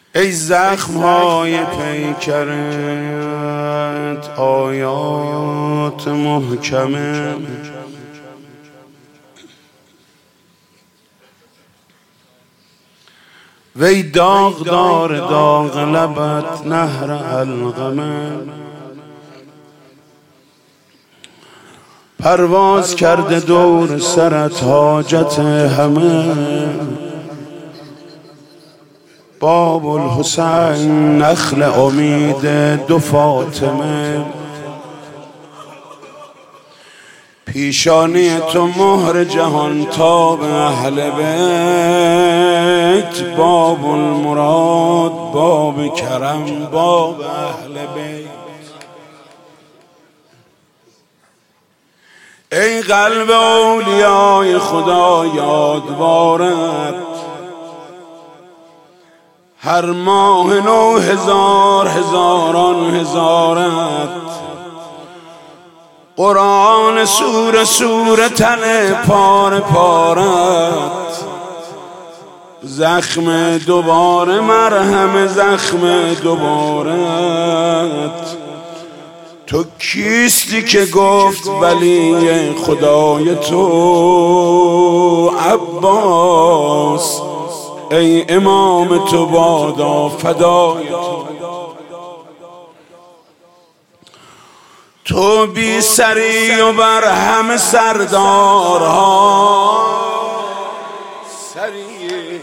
ای زخم‌های پیکرت آیات محکمه، وی داغدار داغ لبت نهر القمه. پرواز کرده دور سرت حاجت همه، باب الحسین نخل امید دو فاطمه. پیشانی تو مهر جهان تاب اهل بیت، باب المراد باب کرم باب اهل بیت. ای قلب اولیای خدا یادوارت، هر ماه 9000 هزاران هزارت. قرآن سوره سوره تن پاره پارت، زخم دوباره مرهم زخم دوبارت. تو کیستی که گفت ولی خدای تو عباس، ای امام تو بادا فدای تو بی سری و بر همه سردارها سری.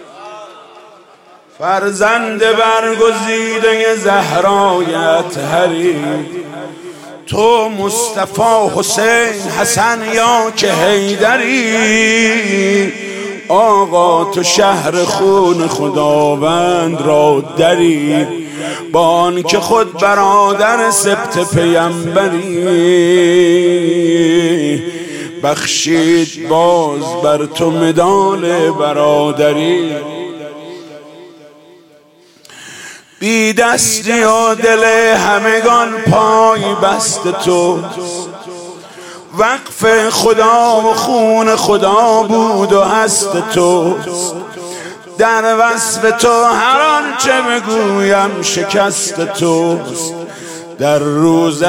فرزند برگزیده زهرایت هری، تو مصطفی حسین حسن یا که حیدری. آقا تو شهر خون خداوند را دری، با آن که خود برادر سبط پیمبری. بخشید باز بر تو مدال برادری. بی دستی و دل همگان پای بست تو، وقف خدا و خون خدا بود و هست تو. در وصف تو هر آنچه بگویم شکست توست. در روز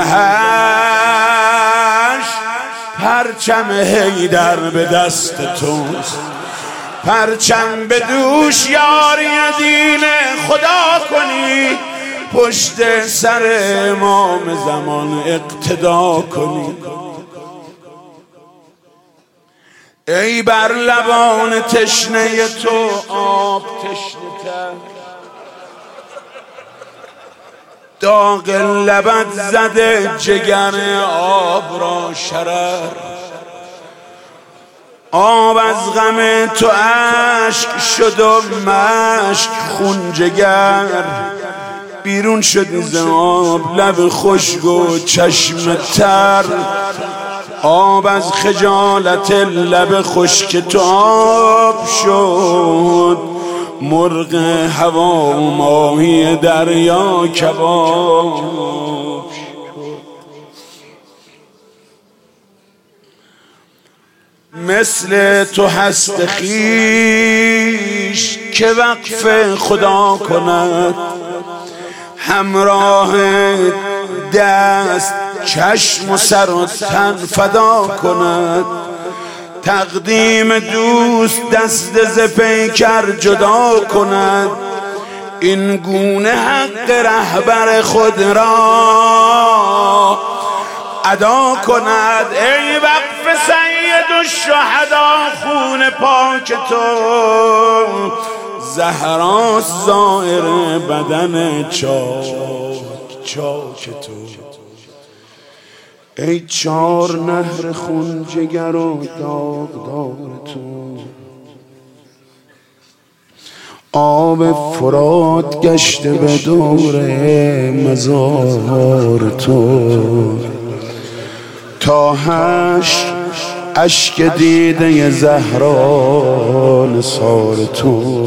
حشر پرچم حیدر به دست توست. پرچم به دوش یاری دین خدا کنی، پشت سر امام زمان اقتدا کنی. ای بر لبان تشنه تو آب تشنه تر، داغ لبت زده جگر آب را شرر. آب از غم تو اشک شد و مشک خون جگر. بیرون شد ز آب لب خشک و چشم تر. آب از خجالت لب خشک تو آب شد، مرغ هوا و ماهی دریا کباب شد. مثل تو هست خویش که وقف خدا کند، همراه دست چشم و سر و تن فدا کند. تقدیم دوست دست ز پیکر جدا کند، این گونه حق رهبر خود را ادا کند. ای وقف سید الشهدا خون پاک تو، زهراست زائر بدن چاک چاک تو. ای 4 نهر خون جگر و داغدار تو، آب فرات گشته به دور مزار تو. تا حشر اشک دیده زهرا نثار تو.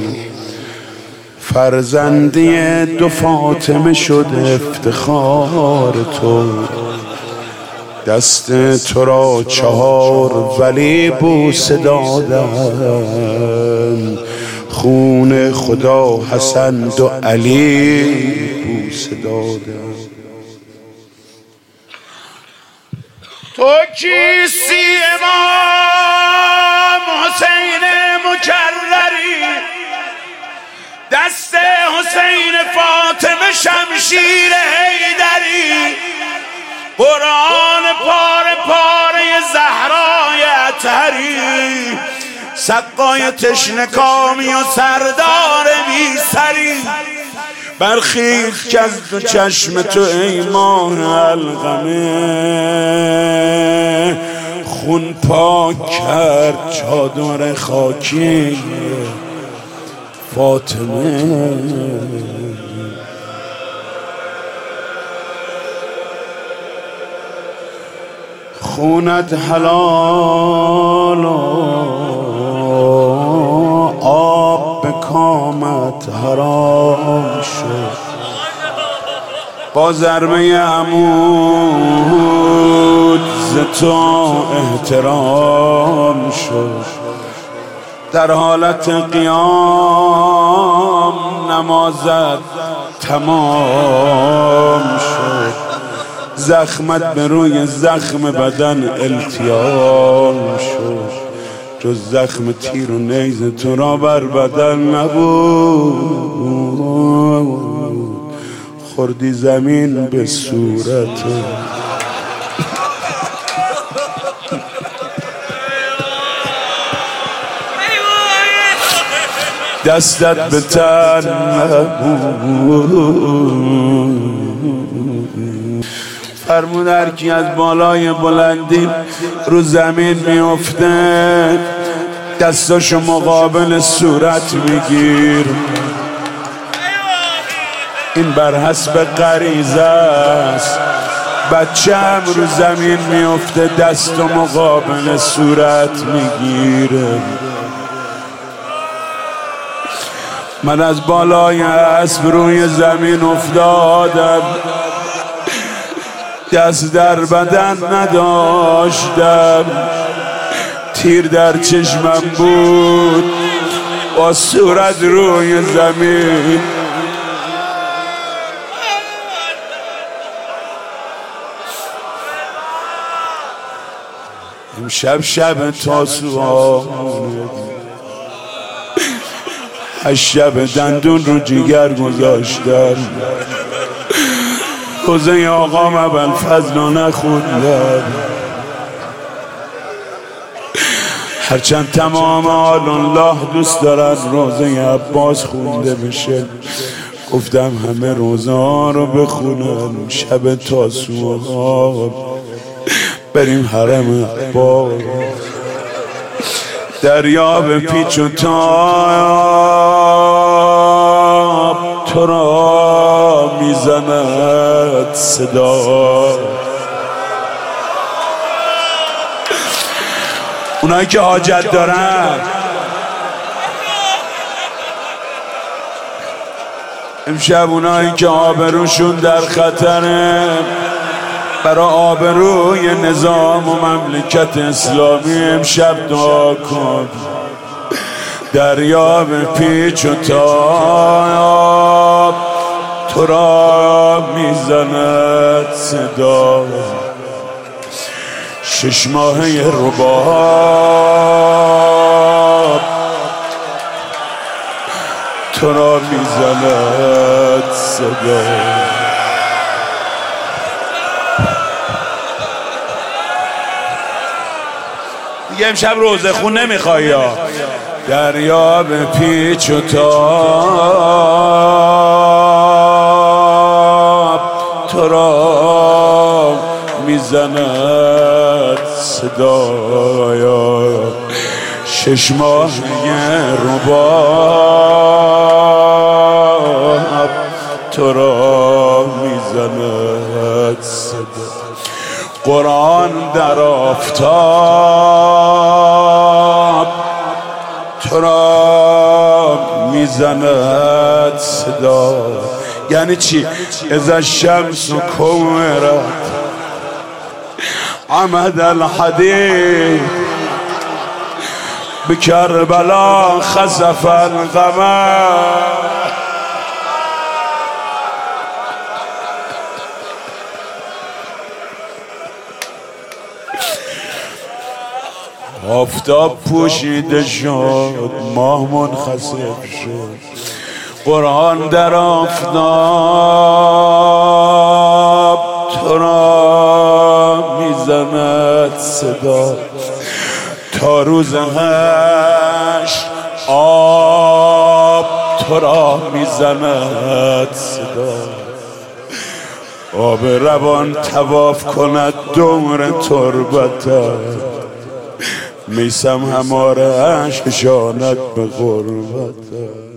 فرزندی دو فاطمه شد افتخار تو. دست تو را 4 ولی بوسه دادن، خون خدا حسن و علی بوسه دادم. تو کیستی امام حسین مکرری، دست حسین فاطمه شمشیر حیدری، قرآن پاره پاره زهرای اطهری، سقای تشنکامی و سردار بی سری، برخیز که از تو چشم تو ای ماه علقمه، خون پاک کرد چادر خاکی فاطمه. خونت حلال و آب به کامت حرام شد، با ضربه عمود ز تو احترام شد، در حالت قیام نمازت تمام شد، زخمت به روی زخم بدن التیام شد، جز زخم تیر و نیز تو را بر بدن نبود، خوردی زمین به صورت. دستت به تن نبود. فرمود هر کی از بالای بلندی رو زمین میفته دستاشو مقابل صورت میگیر. این بر حسب غریزه است، بچه هم رو زمین میفته دست و مقابل صورت میگیره. من از بالای اسب روی زمین افتادم، دست در بدن نداشتم، تیر در چشمم بود با صورت روی زمین. امشب شب تاسوعا، از شب دندون رو جگر گذاشتم، روزه آقام ابوالفضل رو نخوندم، هرچند تمام آل الله دوست دارن روزه عباس خونده بشه، گفتم همه روزه ها رو بخونم. شب تاسوعا بریم حرم عباس، دریا به پیچ و تاب تو را میزند صدا. اونایی که حاجت دارن امشب، اونایی که آبروشون در خطره، برای آبروی نظام و مملکت اسلامی امشب دعا کن. دریا به پیچ و تاب تو را میزند صدا. 6 ماهه رباب تو را میزند صدا. دیگه امشب روزه خون نمیخوایی یا؟ دریا به پیچ و تاب تو را میزند صدایا. 6 ماهه رباب تو را میزند صدا. قرآن در آفتاب تو را میزند صدا. یعنی چی؟ اذا الشمس کورت عمد الحدید به کربلا خسف القمر. آفتاب پوشیده شد، ماه منخسف شد، قرآن در آفتاب تو را میزند صدا. تا روز حشر آب تو را میزند صدا. آب روان طواف کند دور تربتت، میسم هماره اش اشاند به غربتت.